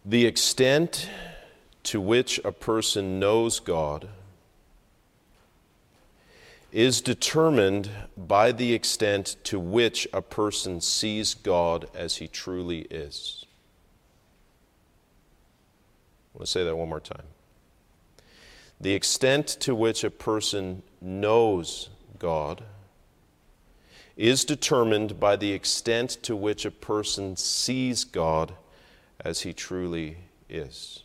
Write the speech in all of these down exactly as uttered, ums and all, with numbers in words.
The extent to which a person knows God is determined by the extent to which a person sees God as he truly is. I want to say that one more time. The extent to which a person knows God is determined by the extent to which a person sees God as he truly is.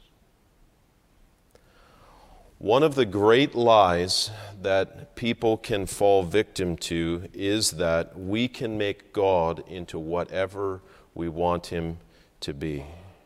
One of the great lies that people can fall victim to is that we can make God into whatever we want him to be.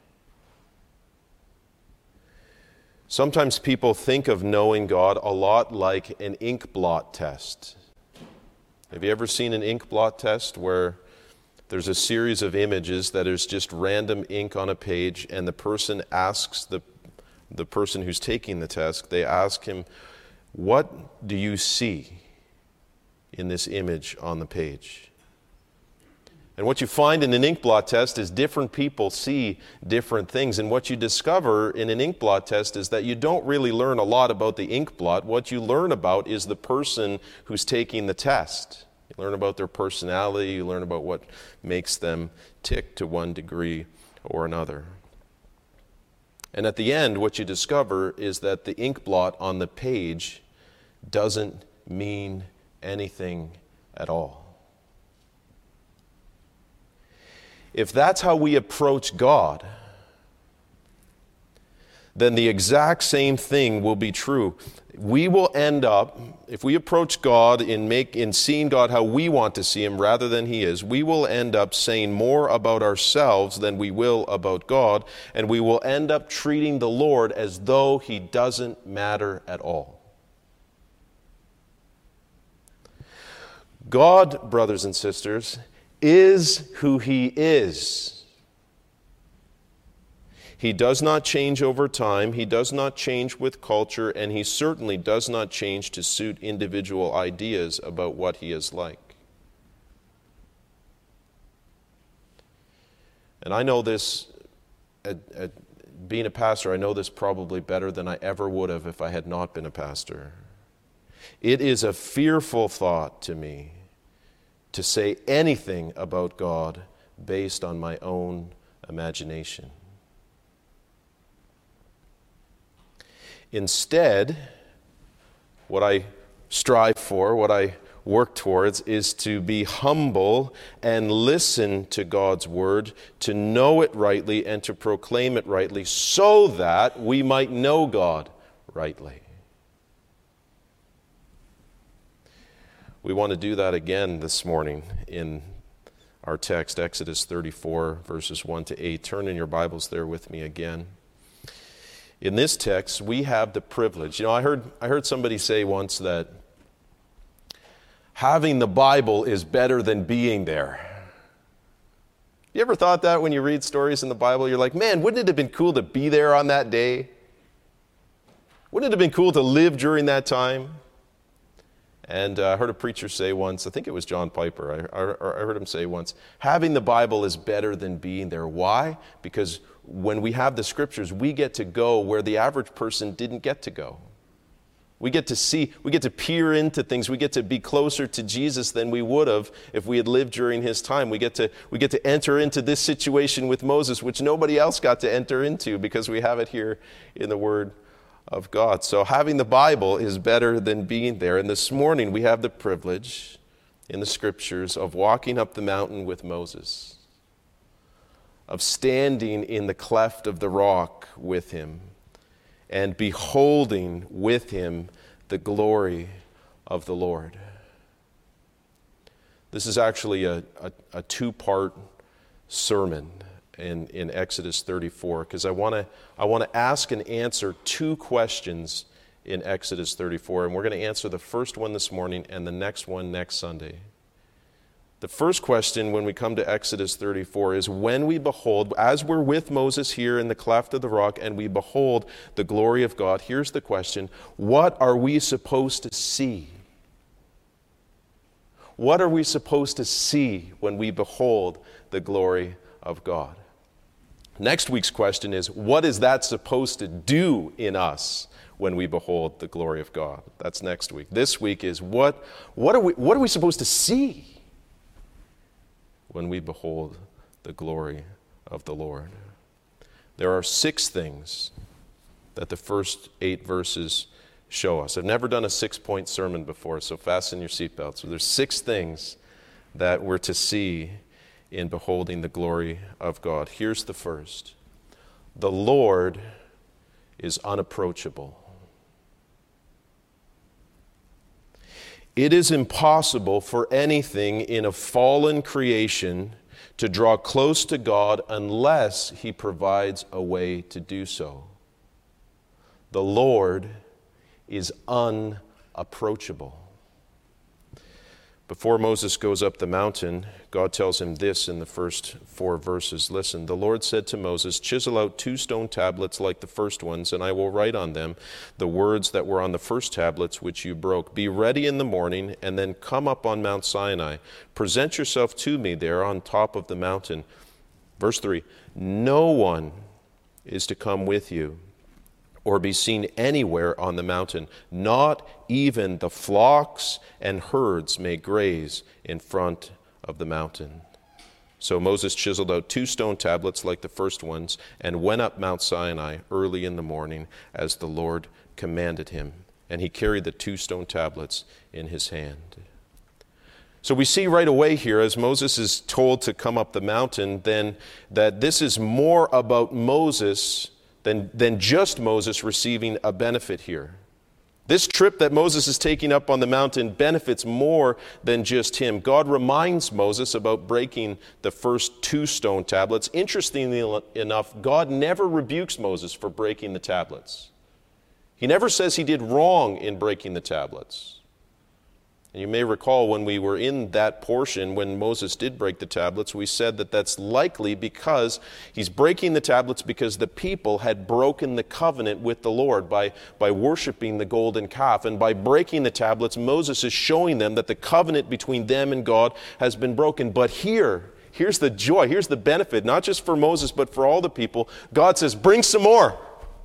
Sometimes people think of knowing God a lot like an ink blot test. Have you ever seen an ink blot test where there's a series of images that is just random ink on a page, and the person asks the the person who's taking the test, they ask him, what do you see in this image on the page? And what you find in an ink blot test is different people see different things. And what you discover in an ink blot test is that you don't really learn a lot about the ink blot. What you learn about is the person who's taking the test. You learn about their personality, you learn about what makes them tick to one degree or another. And at the end, what you discover is that the ink blot on the page doesn't mean anything at all. If that's how we approach God, then the exact same thing will be true. We will end up, if we approach God in make in seeing God how we want to see him rather than he is, we will end up saying more about ourselves than we will about God, and we will end up treating the Lord as though he doesn't matter at all. God, brothers and sisters, is who he is. He does not change over time, he does not change with culture, and he certainly does not change to suit individual ideas about what he is like. And I know this, at, at being a pastor, I know this probably better than I ever would have if I had not been a pastor. It is a fearful thought to me to say anything about God based on my own imagination. Instead, what I strive for, what I work towards, is to be humble and listen to God's word, to know it rightly and to proclaim it rightly, so that we might know God rightly. We want to do that again this morning in our text, Exodus thirty-four, verses one to eight. Turn in your Bibles there with me again. In this text, we have the privilege. You know, I heard I heard somebody say once that having the Bible is better than being there. You ever thought that when you read stories in the Bible? You're like, man, wouldn't it have been cool to be there on that day? Wouldn't it have been cool to live during that time? And uh, I heard a preacher say once, I think it was John Piper, I, I, I heard him say once, having the Bible is better than being there. Why? Because when we have the scriptures, we get to go where the average person didn't get to go. We get to see, we get to peer into things. We get to be closer to Jesus than we would have if we had lived during his time. We get to, we get to enter into this situation with Moses, which nobody else got to enter into because we have it here in the Word of God. So having the Bible is better than being there. And this morning we have the privilege in the scriptures of walking up the mountain with Moses, of standing in the cleft of the rock with him, and beholding with him the glory of the Lord. This is actually a, a, a two-part sermon in, in Exodus thirty-four, because I want to I want to ask and answer two questions in Exodus thirty-four, and we're going to answer the first one this morning and the next one next Sunday. The first question when we come to Exodus thirty-four is when we behold, as we're with Moses here in the cleft of the rock and we behold the glory of God, here's the question: what are we supposed to see? What are we supposed to see when we behold the glory of God? Next week's question is, what is that supposed to do in us when we behold the glory of God? That's next week. This week is, what, what, are, we, what are we supposed to see when we behold the glory of the Lord? There are six things that the first eight verses show us. I've never done a six-point sermon before, so fasten your seatbelts. So there's six things that we're to see in beholding the glory of God. Here's the first. The Lord is unapproachable. It is impossible for anything in a fallen creation to draw close to God unless He provides a way to do so. The Lord is unapproachable. Before Moses goes up the mountain, God tells him this in the first four verses. Listen, the Lord said to Moses, "Chisel out two stone tablets like the first ones, and I will write on them the words that were on the first tablets which you broke. Be ready in the morning, and then come up on Mount Sinai. Present yourself to me there on top of the mountain." Verse three, "No one is to come with you or be seen anywhere on the mountain. Not even the flocks and herds may graze in front of the mountain." So Moses chiseled out two stone tablets like the first ones and went up Mount Sinai early in the morning as the Lord commanded him. And he carried the two stone tablets in his hand. So we see right away here, as Moses is told to come up the mountain, then that this is more about Moses Than, than just Moses receiving a benefit here. This trip that Moses is taking up on the mountain benefits more than just him. God reminds Moses about breaking the first two stone tablets. Interestingly enough, God never rebukes Moses for breaking the tablets. He never says he did wrong in breaking the tablets. And you may recall when we were in that portion, when Moses did break the tablets, we said that that's likely because he's breaking the tablets because the people had broken the covenant with the Lord by, by worshiping the golden calf. And by breaking the tablets, Moses is showing them that the covenant between them and God has been broken. But here, here's the joy, here's the benefit, not just for Moses, but for all the people. God says, bring some more.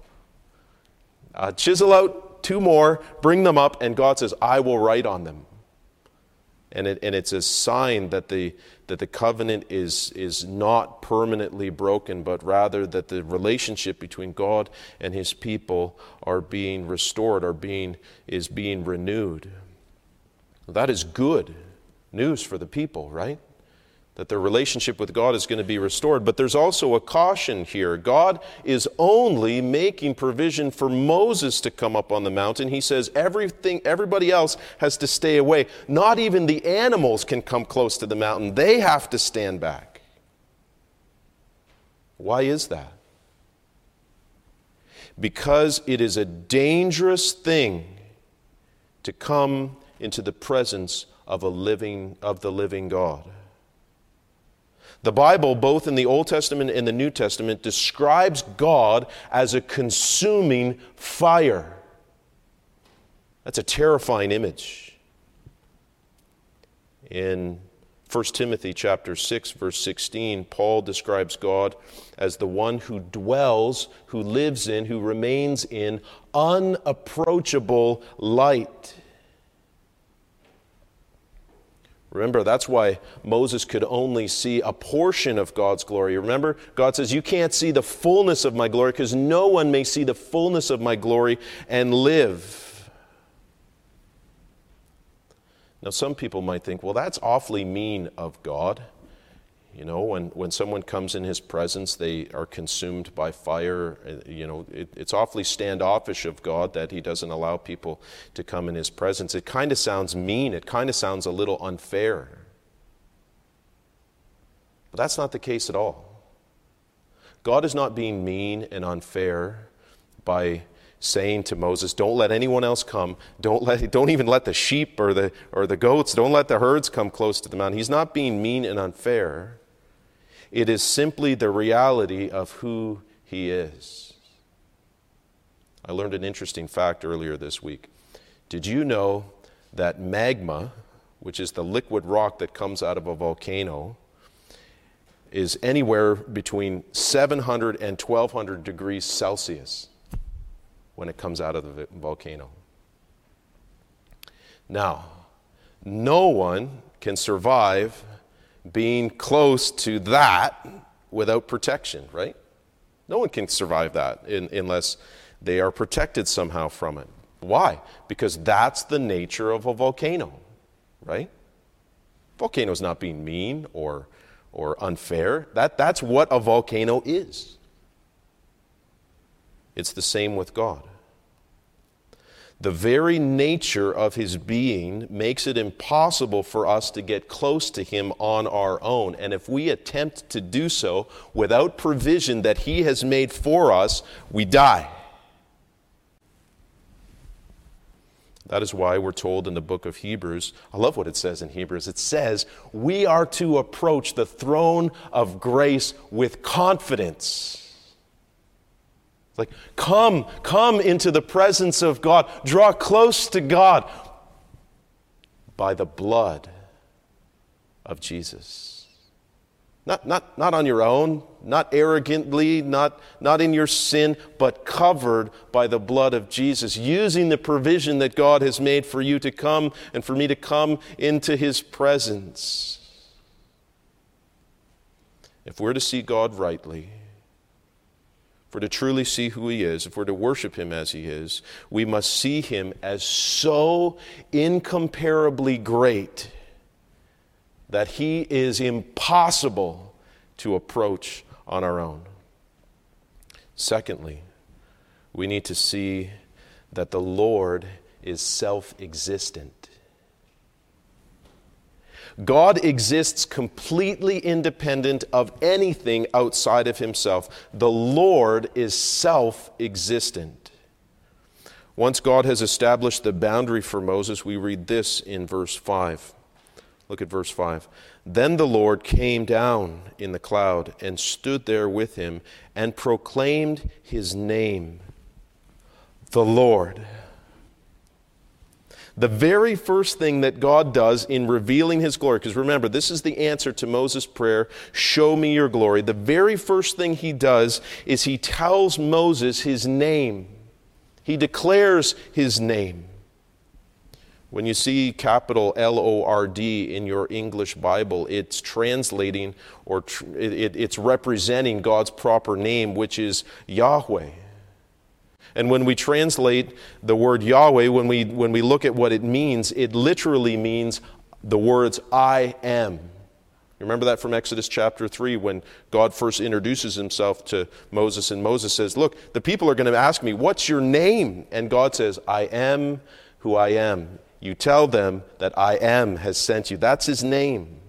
Uh, chisel out two more, bring them up, and God says, I will write on them. And, it, and it's a sign that the, that the covenant is, is not permanently broken, but rather that the relationship between God and his people are being restored, are being, is being renewed. That is good news for the people, right? That their relationship with God is going to be restored. But there's also a caution here. God is only making provision for Moses to come up on the mountain. He says everything, everybody else has to stay away. Not even the animals can come close to the mountain. They have to stand back. Why is that? Because it is a dangerous thing to come into the presence of a living, of the living God. The Bible, both in the Old Testament and the New Testament, describes God as a consuming fire. That's a terrifying image. In First Timothy chapter six, verse sixteen, Paul describes God as the one who dwells, who lives in, who remains in unapproachable light. Remember, that's why Moses could only see a portion of God's glory. Remember, God says, you can't see the fullness of my glory because no one may see the fullness of my glory and live. Now, some people might think, well, that's awfully mean of God. You know, when, when someone comes in his presence, they are consumed by fire. You know, it, it's awfully standoffish of God that he doesn't allow people to come in his presence. It kind of sounds mean. It kind of sounds a little unfair. But that's not the case at all. God is not being mean and unfair by saying to Moses, don't let anyone else come. Don't let, don't even let the sheep or the, or the goats, don't let the herds come close to the mountain. He's not being mean and unfair. It is simply the reality of who he is. I learned an interesting fact earlier this week. Did you know that magma, which is the liquid rock that comes out of a volcano, is anywhere between seven hundred and twelve hundred degrees Celsius when it comes out of the volcano. Now, no one can survive being close to that without protection, right? No one can survive that in, unless they are protected somehow from it. Why? Because that's the nature of a volcano, right? Volcano's not being mean or or unfair. That, that's what a volcano is. It's the same with God. The very nature of his being makes it impossible for us to get close to him on our own. And if we attempt to do so without provision that he has made for us, we die. That is why we're told in the book of Hebrews, I love what it says in Hebrews. It says, we are to approach the throne of grace with confidence. It's like, come, come into the presence of God. Draw close to God by the blood of Jesus. Not, not, not on your own, not arrogantly, not, not in your sin, but covered by the blood of Jesus, using the provision that God has made for you to come and for me to come into his presence. If we're to see God rightly, if we're to truly see who he is, if we're to worship him as he is, we must see him as so incomparably great that he is impossible to approach on our own. Secondly, we need to see that the Lord is self-existent. God exists completely independent of anything outside of himself. The Lord is self-existent. Once God has established the boundary for Moses, we read this in verse five. Look at verse five. Then the Lord came down in the cloud and stood there with him and proclaimed his name, the Lord. The very first thing that God does in revealing his glory, because remember, this is the answer to Moses' prayer, show me your glory. The very first thing he does is he tells Moses his name. He declares his name. When you see capital L O R D in your English Bible, it's translating or tr- it, it's representing God's proper name, which is Yahweh. And when we translate the word Yahweh, when we when we look at what it means, it literally means the words I am. Remember that from Exodus chapter three when God first introduces himself to Moses, and Moses says, look, the people are going to ask me, what's your name? And God says, I am who I am. You tell them that I am has sent you. That's his name.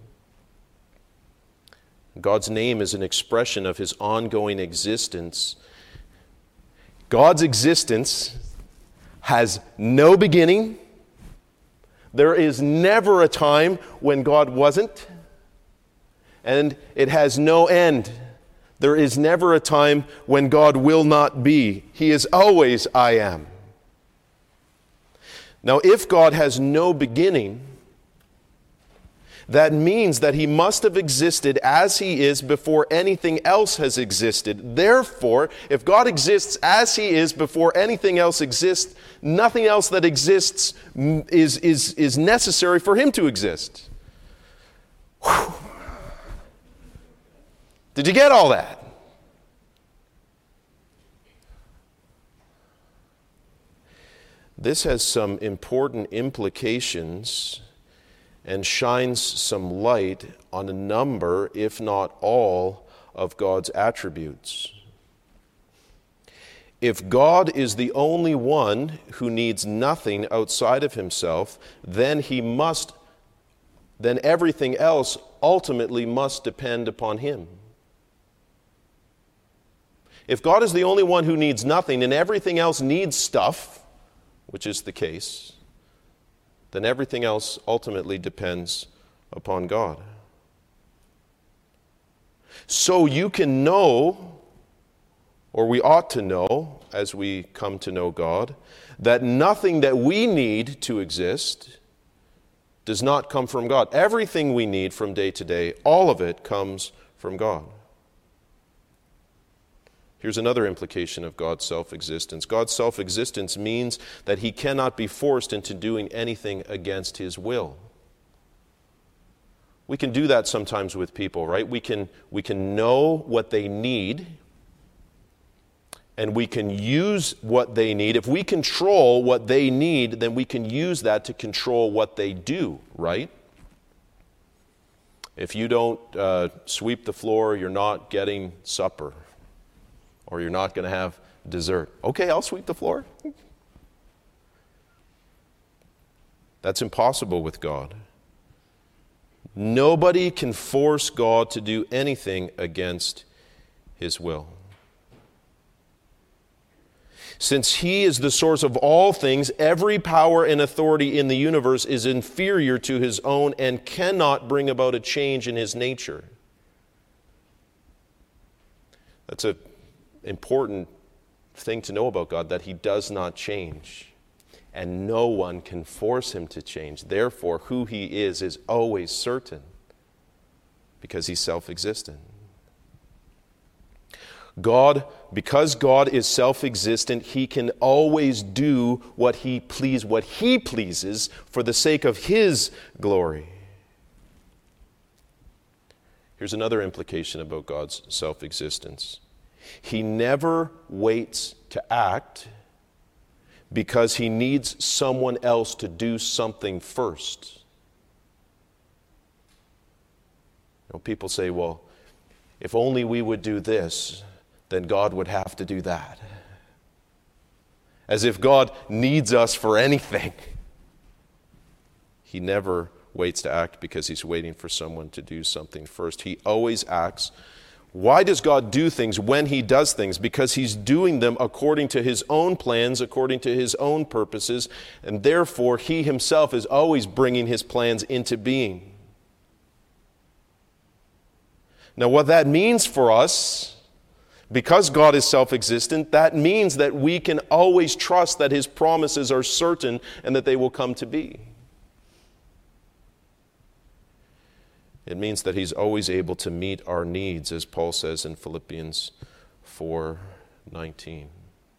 God's name is an expression of his ongoing existence. God's existence has no beginning. There is never a time when God wasn't. And it has no end. There is never a time when God will not be. He is always I am. Now, if God has no beginning, that means that he must have existed as he is before anything else has existed. Therefore, if God exists as he is before anything else exists, nothing else that exists is, is, is necessary for him to exist. Whew. Did you get all that? This has some important implications and shines some light on a number, if not all, of God's attributes. If God is the only one who needs nothing outside of himself, then he must, then everything else ultimately must depend upon him. If God is the only one who needs nothing and everything else needs stuff, which is the case, then everything else ultimately depends upon God. So you can know, or we ought to know, as we come to know God, that nothing that we need to exist does not come from God. Everything we need from day to day, all of it comes from God. Here's another implication of God's self-existence. God's self-existence means that he cannot be forced into doing anything against his will. We can do that sometimes with people, right? We can, we can know what they need, and we can use what they need. If we control what they need, then we can use that to control what they do, right? If you don't uh, sweep the floor, you're not getting supper, or you're not going to have dessert. Okay, I'll sweep the floor. That's impossible with God. Nobody can force God to do anything against his will. Since he is the source of all things, every power and authority in the universe is inferior to his own and cannot bring about a change in his nature. That's an important thing to know about God, that he does not change. And no one can force him to change. Therefore, who he is is always certain, because he's self-existent. God, because God is self-existent, he can always do what he please, what he pleases for the sake of his glory. Here's another implication about God's self-existence. He never waits to act because he needs someone else to do something first. You know, people say, well, if only we would do this, then God would have to do that. As if God needs us for anything. He never waits to act because he's waiting for someone to do something first. He always acts. Why does God do things when he does things? Because he's doing them according to his own plans, according to his own purposes, and therefore he himself is always bringing his plans into being. Now, what that means for us, because God is self-existent, that means that we can always trust that his promises are certain and that they will come to be. It means that he's always able to meet our needs, as Paul says in Philippians four nineteen.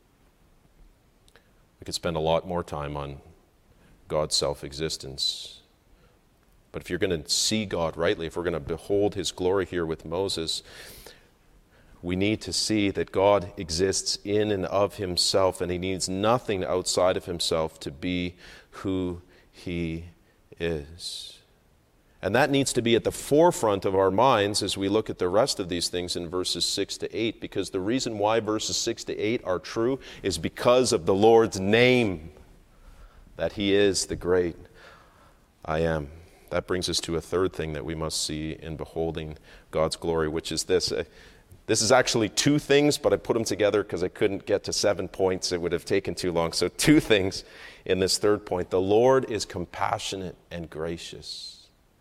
We could spend a lot more time on God's self-existence. But if you're going to see God rightly, if we're going to behold his glory here with Moses, we need to see that God exists in and of himself, and he needs nothing outside of himself to be who he is. And that needs to be at the forefront of our minds as we look at the rest of these things in verses six to eight, because the reason why verses six to eight are true is because of the Lord's name, that he is the great I am. That brings us to a third thing that we must see in beholding God's glory, which is this. This is actually two things, but I put them together because I couldn't get to seven points. It would have taken too long. So two things in this third point. The Lord is compassionate and gracious.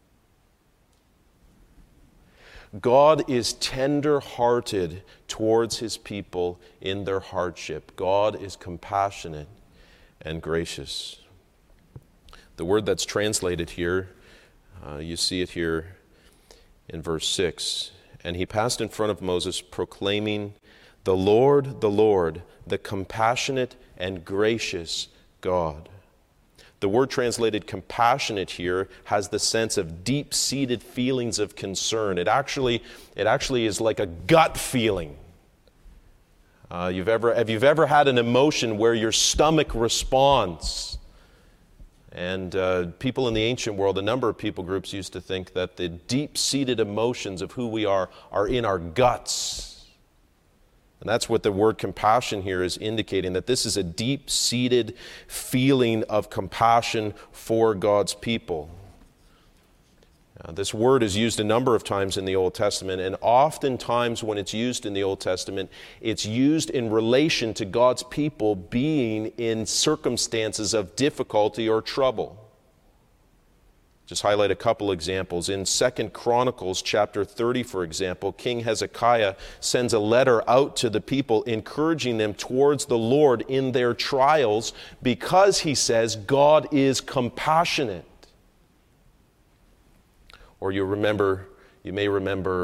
God is tender-hearted towards his people in their hardship. God is compassionate and gracious. The word that's translated here, uh, you see it here in verse six. And he passed in front of Moses, proclaiming, "The Lord, the Lord, the compassionate and gracious God." The word translated compassionate here has the sense of deep-seated feelings of concern. It actually, it actually is like a gut feeling. Uh, you've ever, have you ever had an emotion where your stomach responds? And uh, people in the ancient world, a number of people groups used to think that the deep-seated emotions of who we are are in our guts. And that's what the word compassion here is indicating, that this is a deep-seated feeling of compassion for God's people. Uh, this word is used a number of times in the Old Testament, and oftentimes when it's used in the Old Testament, it's used in relation to God's people being in circumstances of difficulty or trouble. Just highlight a couple examples. In Second Chronicles chapter thirty, for example, King Hezekiah sends a letter out to the people encouraging them towards the Lord in their trials because, he says, God is compassionate. Or you remember, you may remember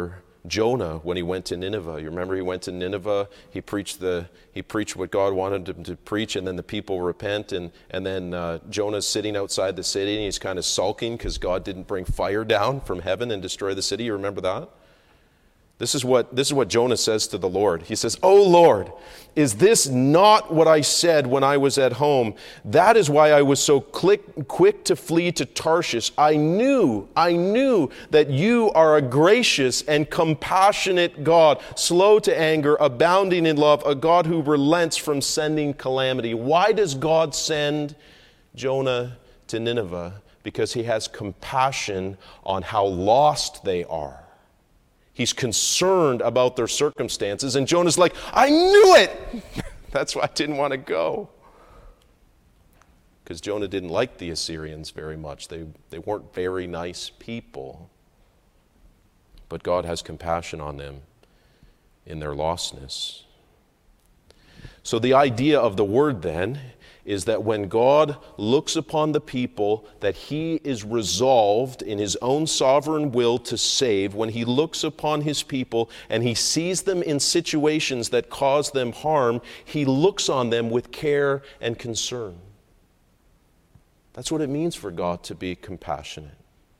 Jonah when he went to Nineveh. You remember he went to Nineveh, he preached the he preached what God wanted him to preach, and then the people repent, and, and then uh, Jonah's sitting outside the city, and he's kind of sulking because God didn't bring fire down from heaven and destroy the city. You remember that? This is what this is what Jonah says to the Lord. He says, "Oh Lord, is this not what I said when I was at home? That is why I was so quick, quick to flee to Tarshish. I knew, I knew that you are a gracious and compassionate God, slow to anger, abounding in love, a God who relents from sending calamity." Why does God send Jonah to Nineveh? Because he has compassion on how lost they are. He's concerned about their circumstances. And Jonah's like, I knew it! That's why I didn't want to go. Because Jonah didn't like the Assyrians very much. They, they weren't very nice people. But God has compassion on them in their lostness. So the idea of the word then is that when God looks upon the people that he is resolved in his own sovereign will to save, when he looks upon his people and he sees them in situations that cause them harm, he looks on them with care and concern. That's what it means for God to be compassionate.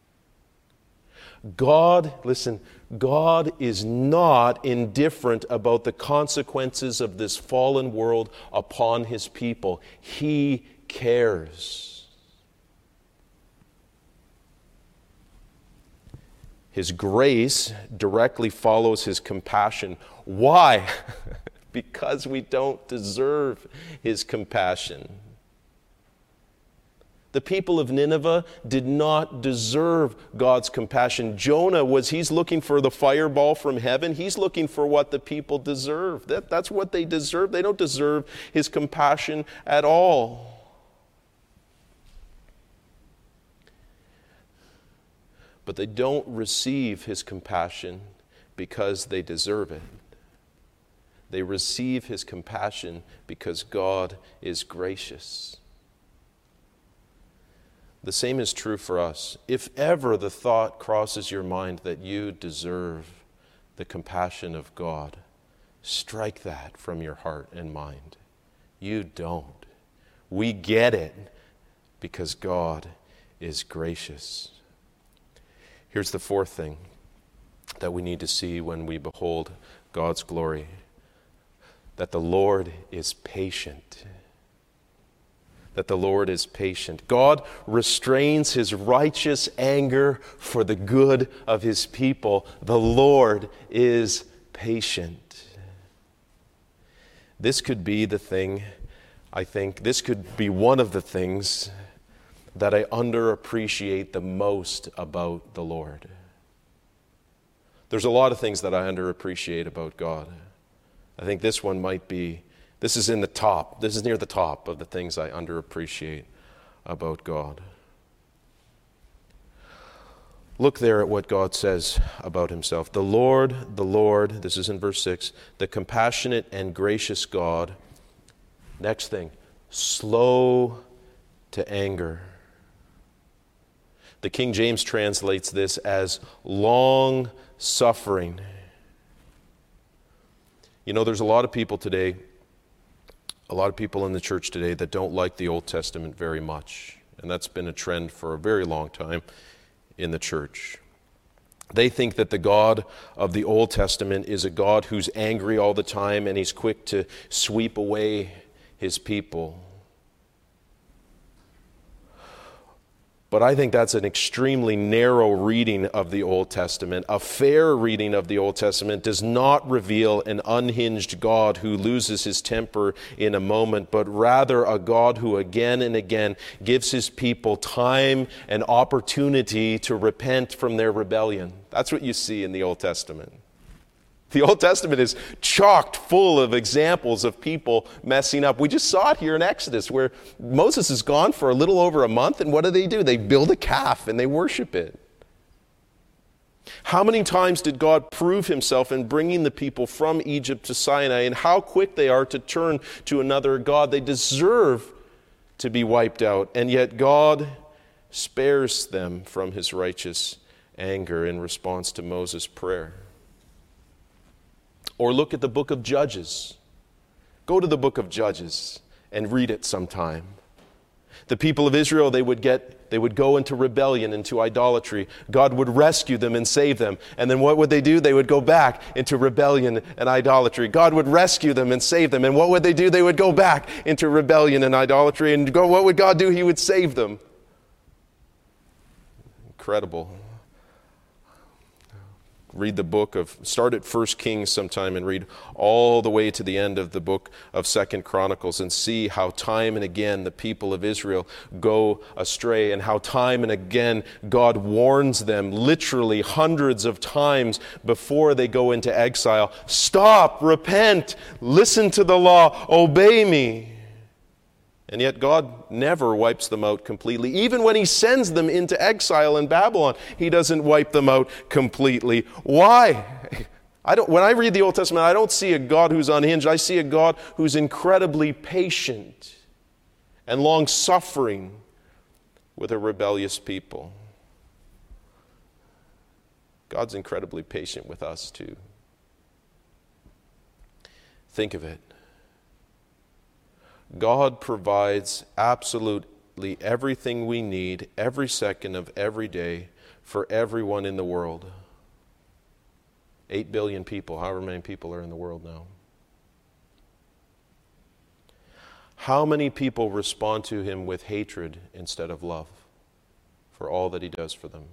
God, listen, God is not indifferent about the consequences of this fallen world upon his people. He cares. His grace directly follows his compassion. Why? Because we don't deserve his compassion. The people of Nineveh did not deserve God's compassion. Jonah was, he's looking for the fireball from heaven. He's looking for what the people deserve. That, that's what they deserve. They don't deserve his compassion at all. But they don't receive his compassion because they deserve it. They receive his compassion because God is gracious. The same is true for us. If ever the thought crosses your mind that you deserve the compassion of God, strike that from your heart and mind. You don't. We get it because God is gracious. Here's the fourth thing that we need to see when we behold God's glory, that the Lord is patient. That the Lord is patient. God restrains his righteous anger for the good of his people. The Lord is patient. This could be the thing, I think, this could be one of the things that I underappreciate the most about the Lord. There's a lot of things that I underappreciate about God. I think this one might be This is in the top. This is near the top of the things I underappreciate about God. Look there at what God says about himself. The Lord, the Lord, this is in verse six, the compassionate and gracious God. Next thing, slow to anger. The King James translates this as long suffering. You know, there's a lot of people today A lot of people in the church today that don't like the Old Testament very much. And that's been a trend for a very long time in the church. They think that the God of the Old Testament is a God who's angry all the time and he's quick to sweep away his people. But I think that's an extremely narrow reading of the Old Testament. A fair reading of the Old Testament does not reveal an unhinged God who loses his temper in a moment, but rather a God who again and again gives his people time and opportunity to repent from their rebellion. That's what you see in the Old Testament. The Old Testament is chocked full of examples of people messing up. We just saw it here in Exodus where Moses is gone for a little over a month, and what do they do? They build a calf and they worship it. How many times did God prove himself in bringing the people from Egypt to Sinai, and how quick they are to turn to another God? They deserve to be wiped out, and yet God spares them from his righteous anger in response to Moses' prayer. Or look at the book of Judges. Go to the book of Judges and read it sometime. The people of Israel, they would get, they would go into rebellion, into idolatry. God would rescue them and save them. And then what would they do? They would go back into rebellion and idolatry. God would rescue them and save them. And what would they do? They would go back into rebellion and idolatry. And go, what would God do? He would save them. Incredible. Read the book of, start at First Kings sometime and read all the way to the end of the book of Second Chronicles and see how time and again the people of Israel go astray and how time and again God warns them literally hundreds of times before they go into exile. Stop, repent, listen to the law, obey me. And yet God never wipes them out completely. Even when he sends them into exile in Babylon, he doesn't wipe them out completely. Why? I don't, when I read the Old Testament, I don't see a God who's unhinged. I see a God who's incredibly patient and long-suffering with a rebellious people. God's incredibly patient with us too. Think of it. God provides absolutely everything we need every second of every day for everyone in the world. Eight billion people, however many people are in the world now. How many people respond to him with hatred instead of love for all that he does for them?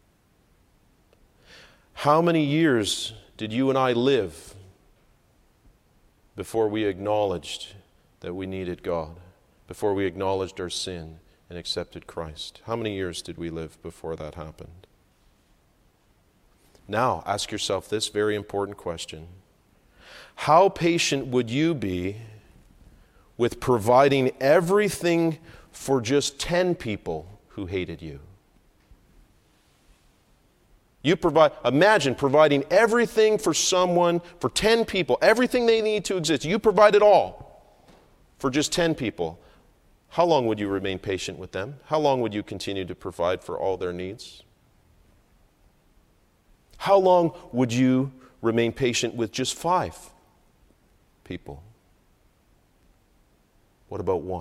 How many years did you and I live before we acknowledged that we needed God, before we acknowledged our sin and accepted Christ? How many years did we live before that happened? Now, ask yourself this very important question. How patient would you be with providing everything for just ten people who hated you? You provide, imagine providing everything for someone, for ten people, everything they need to exist. You provide it all for just ten people. How long would you remain patient with them? How long would you continue to provide for all their needs? How long would you remain patient with just five people? What about one?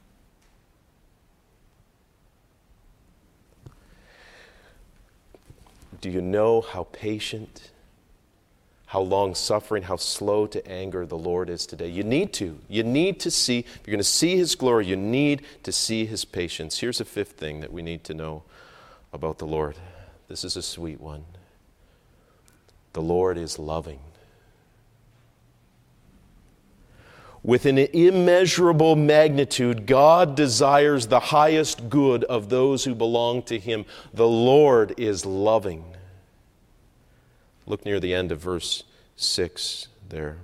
Do you know how patient, how long-suffering, how slow to anger the Lord is today? You need to. You need to see, if you're going to see his glory, you need to see his patience. Here's a fifth thing that we need to know about the Lord. This is a sweet one. The Lord is loving. With an immeasurable magnitude, God desires the highest good of those who belong to him. The Lord is loving. Look near the end of verse six there.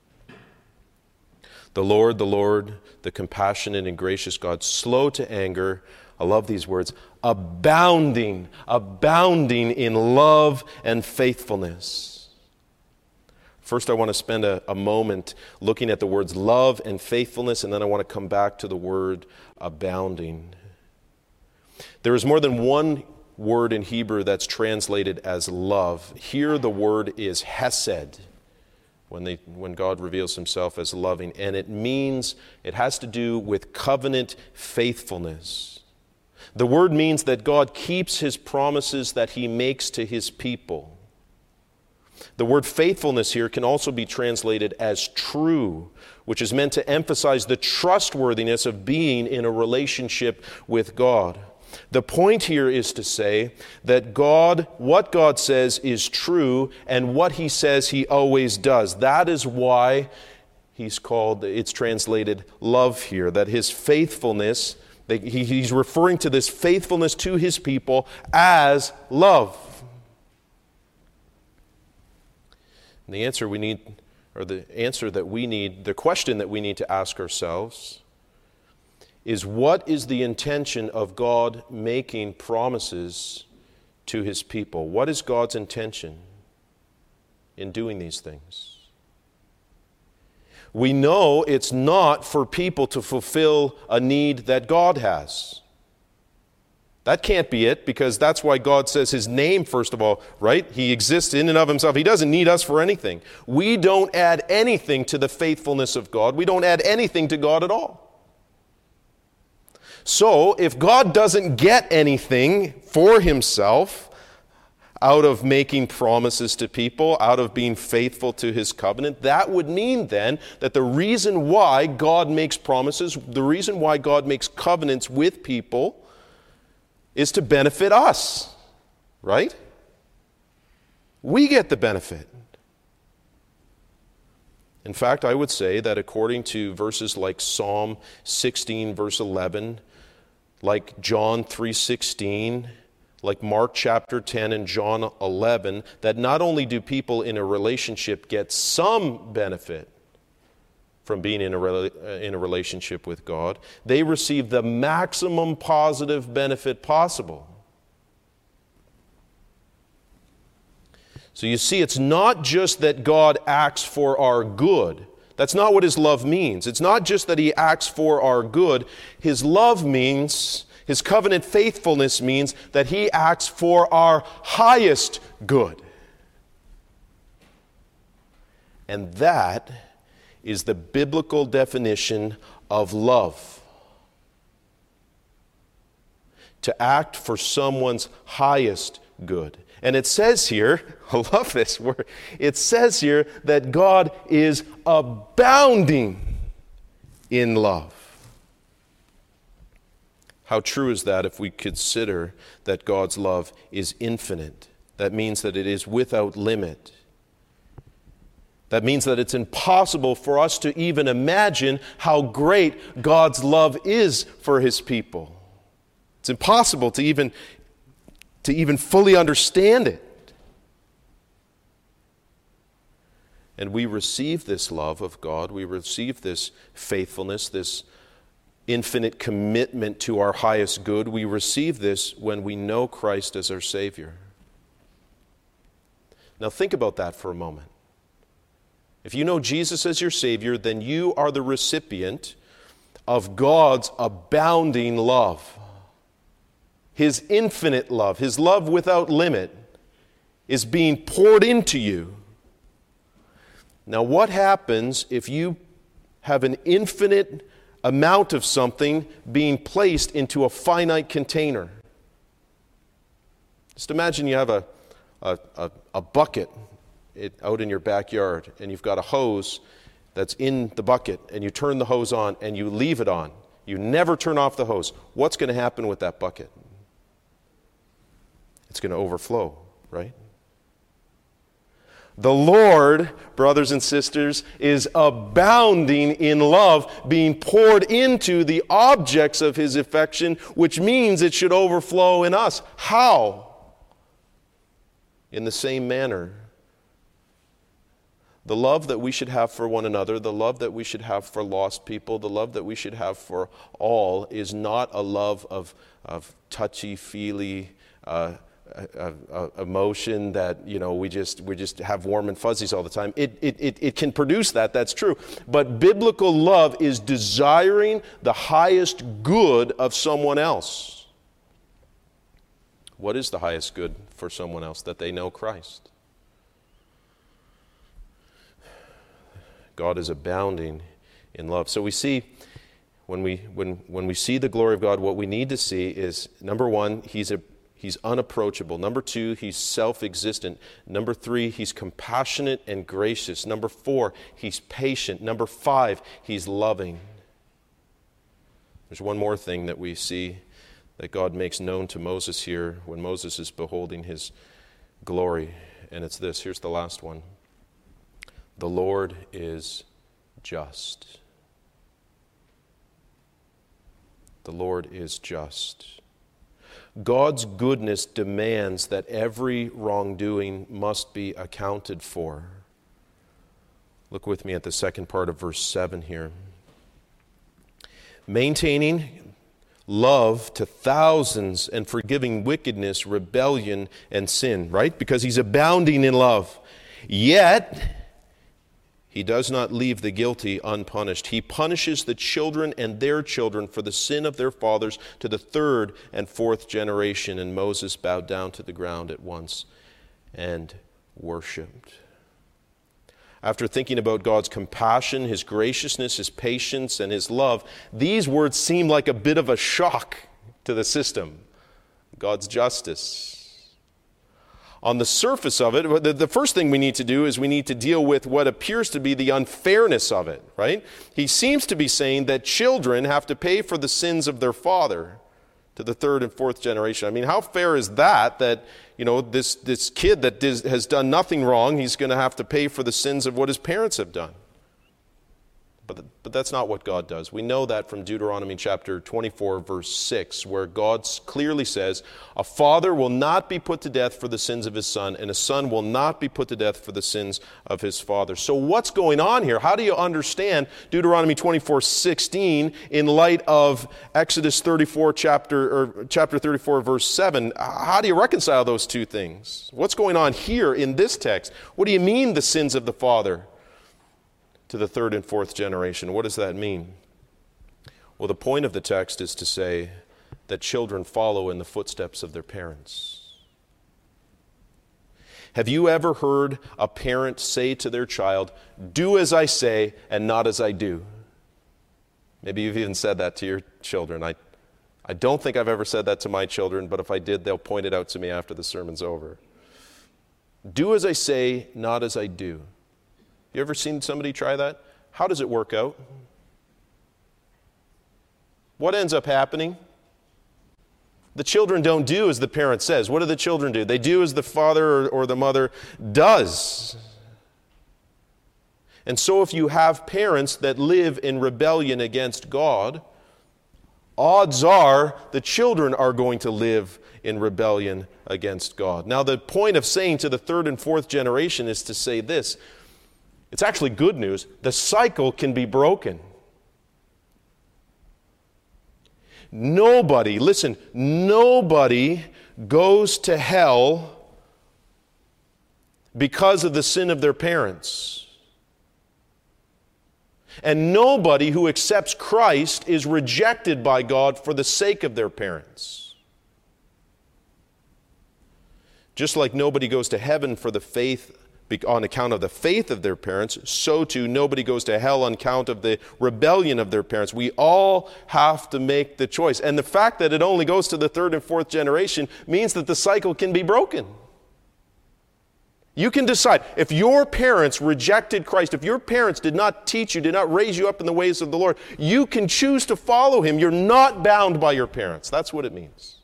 The Lord, the Lord, the compassionate and gracious God, slow to anger. I love these words. Abounding, abounding in love and faithfulness. First, I want to spend a, a moment looking at the words love and faithfulness, and then I want to come back to the word abounding. There is more than one word in Hebrew that's translated as love. Here the word is hesed, when they when God reveals himself as loving, and it means, it has to do with covenant faithfulness. The word means that God keeps his promises that he makes to his people. The word faithfulness here can also be translated as true, which is meant to emphasize the trustworthiness of being in a relationship with God. The point here is to say that God, what God says is true, and what he says he always does. That is why he's called, it's translated love here, that his faithfulness, he's referring to this faithfulness to his people as love. And the answer we need, or the answer that we need, the question that we need to ask ourselves is, what is the intention of God making promises to his people? What is God's intention in doing these things? We know it's not for people to fulfill a need that God has. That can't be it, because that's why God says his name, first of all, right? He exists in and of himself. He doesn't need us for anything. We don't add anything to the faithfulness of God. We don't add anything to God at all. So, if God doesn't get anything for himself out of making promises to people, out of being faithful to his covenant, that would mean then that the reason why God makes promises, the reason why God makes covenants with people, is to benefit us, right? We get the benefit. In fact, I would say that according to verses like Psalm sixteen, verse eleven, like John three sixteen, like Mark chapter ten and John eleven, that not only do people in a relationship get some benefit from being in a, in a relationship with God, they receive the maximum positive benefit possible. So you see, it's not just that God acts for our good. That's not what his love means. It's not just that he acts for our good. His love means, his covenant faithfulness means that he acts for our highest good. And that is the biblical definition of love. To act for someone's highest good. And it says here, I love this word, it says here that God is abounding in love. How true is that if we consider that God's love is infinite? That means that it is without limit. That means that it's impossible for us to even imagine how great God's love is for his people. It's impossible to even, to even fully understand it. And we receive this love of God, we receive this faithfulness, this infinite commitment to our highest good. We receive this when we know Christ as our Savior. Now think about that for a moment. If you know Jesus as your Savior, then you are the recipient of God's abounding love. His infinite love, his love without limit, is being poured into you. Now, what happens if you have an infinite amount of something being placed into a finite container? Just imagine you have a, a, a, a bucket It, out in your backyard, and you've got a hose that's in the bucket, and you turn the hose on and you leave it on. You never turn off the hose. What's going to happen with that bucket? It's going to overflow, right? The Lord, brothers and sisters, is abounding in love, being poured into the objects of his affection, which means it should overflow in us. How? In the same manner. The love that we should have for one another, the love that we should have for lost people, the love that we should have for all is not a love of, of touchy-feely uh, uh, uh, emotion that, you know, we just we just have warm and fuzzies all the time. It, it, it, it can produce that, that's true. But biblical love is desiring the highest good of someone else. What is the highest good for someone else? That they know Christ. God is abounding in love. So we see, when we when when we see the glory of God, what we need to see is, number one, he's a he's unapproachable. Number two, he's self-existent. Number three, he's compassionate and gracious. Number four, he's patient. Number five, he's loving. There's one more thing that we see that God makes known to Moses here when Moses is beholding his glory, and it's this. Here's the last one. The Lord is just. The Lord is just. God's goodness demands that every wrongdoing must be accounted for. Look with me at the second part of verse seven here. Maintaining love to thousands and forgiving wickedness, rebellion, and sin, right? Because he's abounding in love. Yet He does not leave the guilty unpunished. He punishes the children and their children for the sin of their fathers to the third and fourth generation. And Moses bowed down to the ground at once and worshipped. After thinking about God's compassion, His graciousness, His patience, and His love, these words seem like a bit of a shock to the system. God's justice. On the surface of it, the first thing we need to do is we need to deal with what appears to be the unfairness of it, right? He seems to be saying that children have to pay for the sins of their father to the third and fourth generation. I mean, how fair is that, that, you know, this, this kid that is, has done nothing wrong, he's going to have to pay for the sins of what his parents have done? But, but that's not what God does. We know that from Deuteronomy chapter twenty-four, verse six, where God clearly says, a father will not be put to death for the sins of his son, and a son will not be put to death for the sins of his father. So what's going on here? How do you understand Deuteronomy twenty-four, sixteen in light of Exodus thirty-four, chapter, or chapter thirty-four, verse seven? How do you reconcile those two things? What's going on here in this text? What do you mean the sins of the father to the third and fourth generation? What does that mean? Well, the point of the text is to say that children follow in the footsteps of their parents. Have you ever heard a parent say to their child, do as I say and not as I do? Maybe you've even said that to your children. I, I don't think I've ever said that to my children, but if I did, they'll point it out to me after the sermon's over. Do as I say, not as I do. You ever seen somebody try that? How does it work out? What ends up happening? The children don't do as the parent says. What do the children do? They do as the father or, or the mother does. And so if you have parents that live in rebellion against God, odds are the children are going to live in rebellion against God. Now, the point of saying to the third and fourth generation is to say this. It's actually good news. The cycle can be broken. Nobody, listen, nobody goes to hell because of the sin of their parents. And nobody who accepts Christ is rejected by God for the sake of their parents. Just like nobody goes to heaven for the faith on account of the faith of their parents, so too nobody goes to hell on account of the rebellion of their parents. We all have to make the choice. And the fact that it only goes to the third and fourth generation means that the cycle can be broken. You can decide. If your parents rejected Christ, if your parents did not teach you, did not raise you up in the ways of the Lord, you can choose to follow Him. You're not bound by your parents. That's what it means.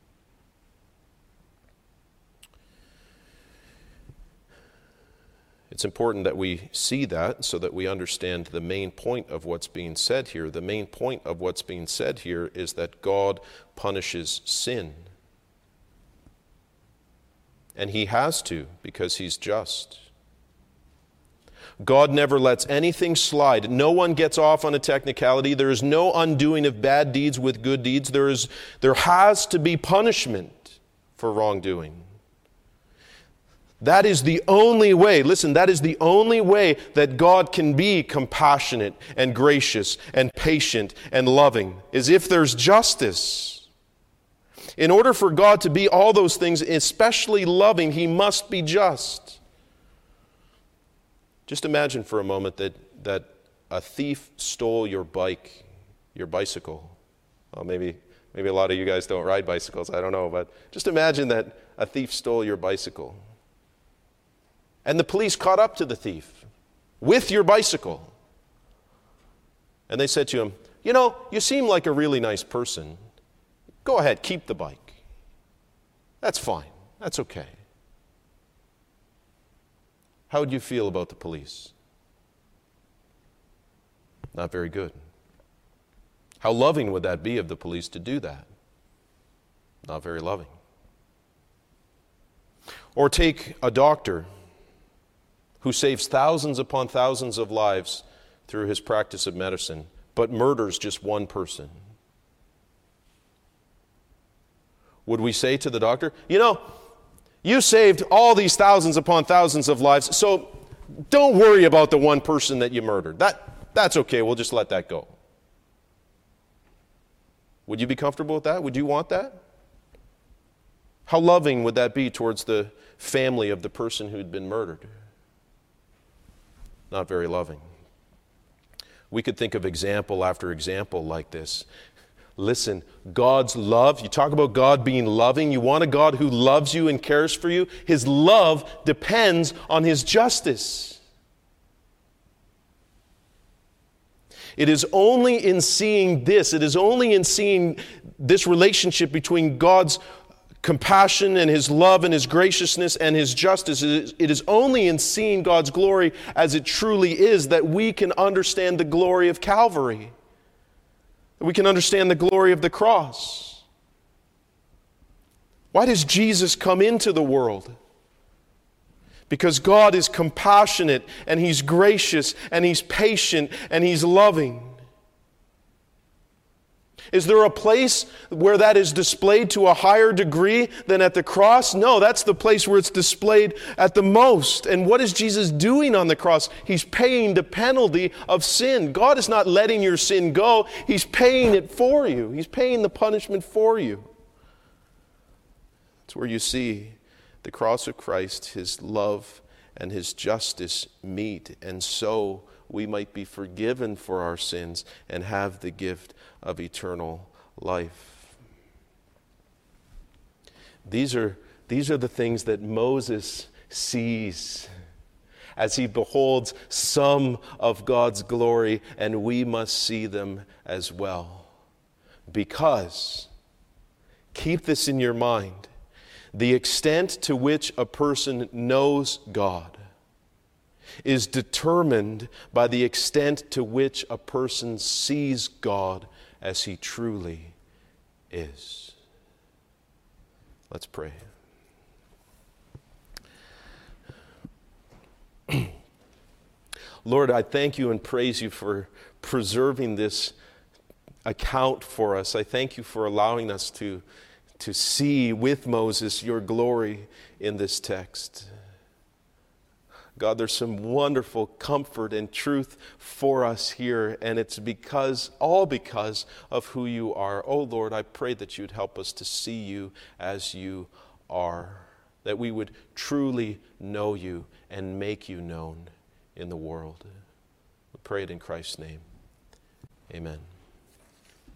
It's important that we see that so that we understand the main point of what's being said here. The main point of what's being said here is that God punishes sin. And He has to, because He's just. God never lets anything slide. No one gets off on a technicality. There is no undoing of bad deeds with good deeds. There is, there has to be punishment for wrongdoing. That is the only way, listen, that is the only way that God can be compassionate and gracious and patient and loving, is if there's justice. In order for God to be all those things, especially loving, He must be just. Just imagine for a moment that, that a thief stole your bike, your bicycle. Well, maybe, maybe a lot of you guys don't ride bicycles, I don't know, but just imagine that a thief stole your bicycle. And the police caught up to the thief with your bicycle. And they said to him, you know, you seem like a really nice person. Go ahead, keep the bike. That's fine. That's okay. How would you feel about the police? Not very good. How loving would that be of the police to do that? Not very loving. Or take a doctor who saves thousands upon thousands of lives through his practice of medicine, but murders just one person. Would we say to the doctor, you know, you saved all these thousands upon thousands of lives, so Don't worry about the one person that you murdered. That, that's okay. We'll just let that go. Would you be comfortable with that? Would you want that? How loving would that be towards the family of the person who'd been murdered? Not very loving. We could think of example after example like this. Listen, God's love, you talk about God being loving, you want a God who loves you and cares for you. His love depends on His justice. It is only in seeing this, it is only in seeing this relationship between God's compassion and His love and His graciousness and His justice, it is only in seeing God's glory as it truly is that we can understand the glory of Calvary. We can understand the glory of the cross. Why does Jesus come into the world? Because God is compassionate and He's gracious and He's patient and He's loving. Is there a place where that is displayed to a higher degree than at the cross? No, that's the place where it's displayed at the most. And what is Jesus doing on the cross? He's paying the penalty of sin. God is not letting your sin go. He's paying it for you. He's paying the punishment for you. That's where you see the cross of Christ, His love and His justice meet. And so we might be forgiven for our sins and have the gift of eternal life. These are, these are the things that Moses sees as he beholds some of God's glory, and we must see them as well. Because, keep this in your mind, the extent to which a person knows God is determined by the extent to which a person sees God as He truly is. Let's pray. Lord, I thank You and praise You for preserving this account for us. I thank You for allowing us to, to see with Moses Your glory in this text. God, there's some wonderful comfort and truth for us here, and it's because, all because of who You are. Oh Lord, I pray that You'd help us to see You as You are, that we would truly know You and make You known in the world. We pray it in Christ's name. Amen.